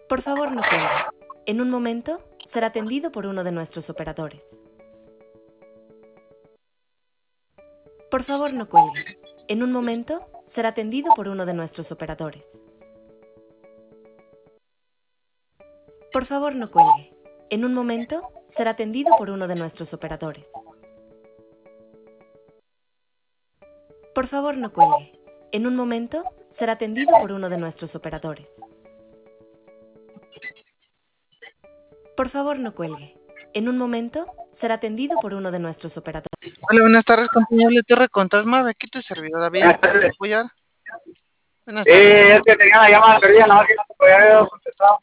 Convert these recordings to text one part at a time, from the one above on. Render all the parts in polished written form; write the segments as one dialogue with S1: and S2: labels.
S1: Por favor, no cuelgue. En un momento, será atendido por uno de nuestros operadores. Por favor, no cuelgue. En un momento, será atendido por uno de nuestros operadores. Por favor, no cuelgue. En un momento, será atendido por uno de nuestros operadores. Por favor, no cuelgue. En un momento, será atendido por uno de nuestros operadores. Por favor, no cuelgue. En un momento, será atendido por uno de nuestros operadores.
S2: Hola, buenas tardes, compañero de Torre Contasma. Aquí tu servidor David.
S3: Buenas
S2: ¿Puedo
S3: tardes.
S2: apoyar? Buenas
S3: Sí,
S2: tardes.
S3: es que tenía la llamada perdida, nada más que no te podía haber contestado.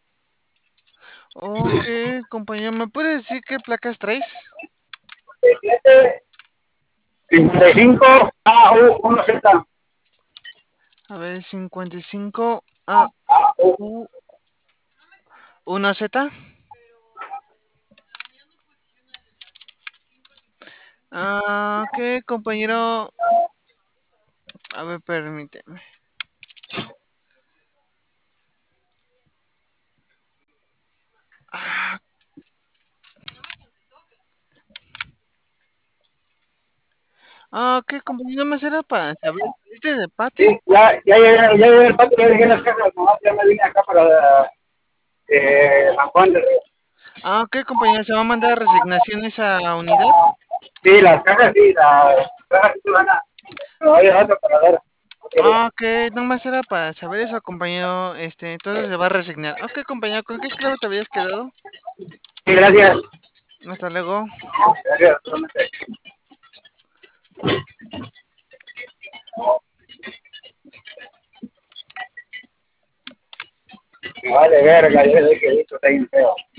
S2: Ok, compañero, ¿me puede decir qué placas traes?
S3: 55 AU1Z.
S2: A ver, 55 A U 1Z. Ok, compañero. A ver, permíteme. Ah, ok, compañero, me será para saber. ¿Este de patio?
S3: Sí, ya llegué al patio, ya dejé las cajas, nomás ya me vine acá para San Juan del Río.
S2: Ok, compañero, ¿se va a mandar resignación esa unidad?
S3: Sí, las cajas sí se van a otro parador.
S2: Ok, nomás era para saber eso, compañero. Entonces se va a resignar. Ok, compañero, ¿con qué clave te habías quedado?
S3: Sí, gracias.
S2: Hasta luego.
S3: Gracias. Me vale verga, yo sé que esto está bien feo.